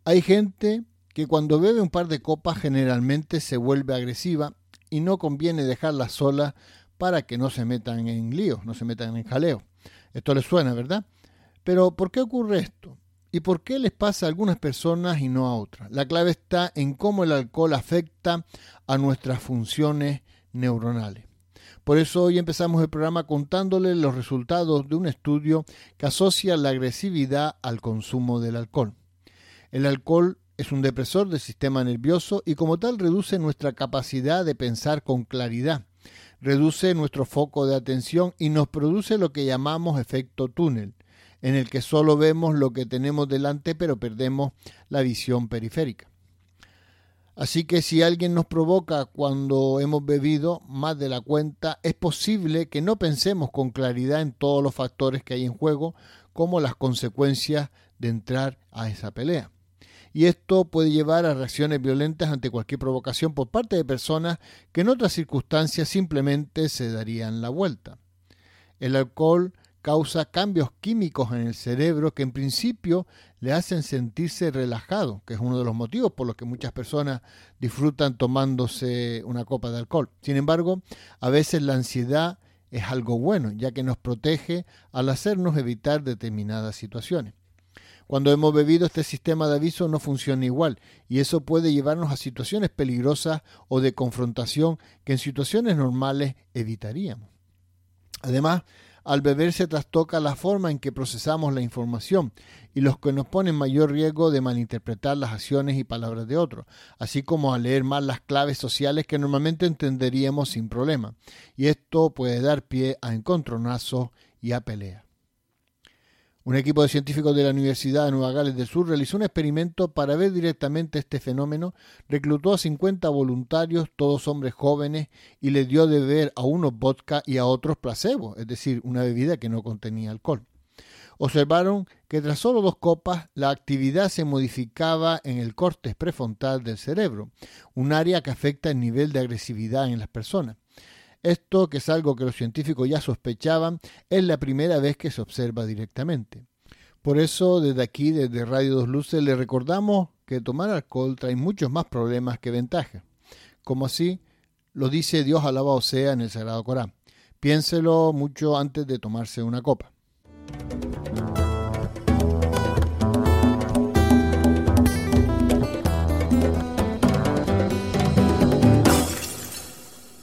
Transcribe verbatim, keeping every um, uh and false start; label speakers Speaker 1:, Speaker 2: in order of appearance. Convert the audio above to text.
Speaker 1: Hay gente que cuando bebe un par de copas generalmente se vuelve agresiva y no conviene dejarla sola para que no se metan en líos, no se metan en jaleo. Esto les suena, ¿verdad? Pero ¿por qué ocurre esto? ¿Y por qué les pasa a algunas personas y no a otras? La clave está en cómo el alcohol afecta a nuestras funciones neuronales. Por eso hoy empezamos el programa contándoles los resultados de un estudio que asocia la agresividad al consumo del alcohol. El alcohol es un depresor del sistema nervioso y como tal reduce nuestra capacidad de pensar con claridad, reduce nuestro foco de atención y nos produce lo que llamamos efecto túnel, en el que solo vemos lo que tenemos delante pero perdemos la visión periférica. Así que si alguien nos provoca cuando hemos bebido más de la cuenta, es posible que no pensemos con claridad en todos los factores que hay en juego, como las consecuencias de entrar a esa pelea. Y esto puede llevar a reacciones violentas ante cualquier provocación por parte de personas que en otras circunstancias simplemente se darían la vuelta. El alcohol causa cambios químicos en el cerebro que en principio le hacen sentirse relajado, que es uno de los motivos por los que muchas personas disfrutan tomándose una copa de alcohol. Sin embargo, a veces la ansiedad es algo bueno, ya que nos protege al hacernos evitar determinadas situaciones. Cuando hemos bebido, este sistema de aviso no funciona igual y eso puede llevarnos a situaciones peligrosas o de confrontación que en situaciones normales evitaríamos. Además, al beber se trastoca la forma en que procesamos la información y los que nos ponen mayor riesgo de malinterpretar las acciones y palabras de otros, así como a leer mal las claves sociales que normalmente entenderíamos sin problema. Y esto puede dar pie a encontronazos y a peleas. Un equipo de científicos de la Universidad de Nueva Gales del Sur realizó un experimento para ver directamente este fenómeno, reclutó a cincuenta voluntarios, todos hombres jóvenes, y les dio de beber a unos vodka y a otros placebo, es decir, una bebida que no contenía alcohol. Observaron que tras solo dos copas la actividad se modificaba en el córtex prefrontal del cerebro, un área que afecta el nivel de agresividad en las personas. Esto, que es algo que los científicos ya sospechaban, es la primera vez que se observa directamente. Por eso, desde aquí, desde Radio Dos Luces, le recordamos que tomar alcohol trae muchos más problemas que ventajas. Como así lo dice Dios alabado sea en el Sagrado Corán. Piénselo mucho antes de tomarse una copa.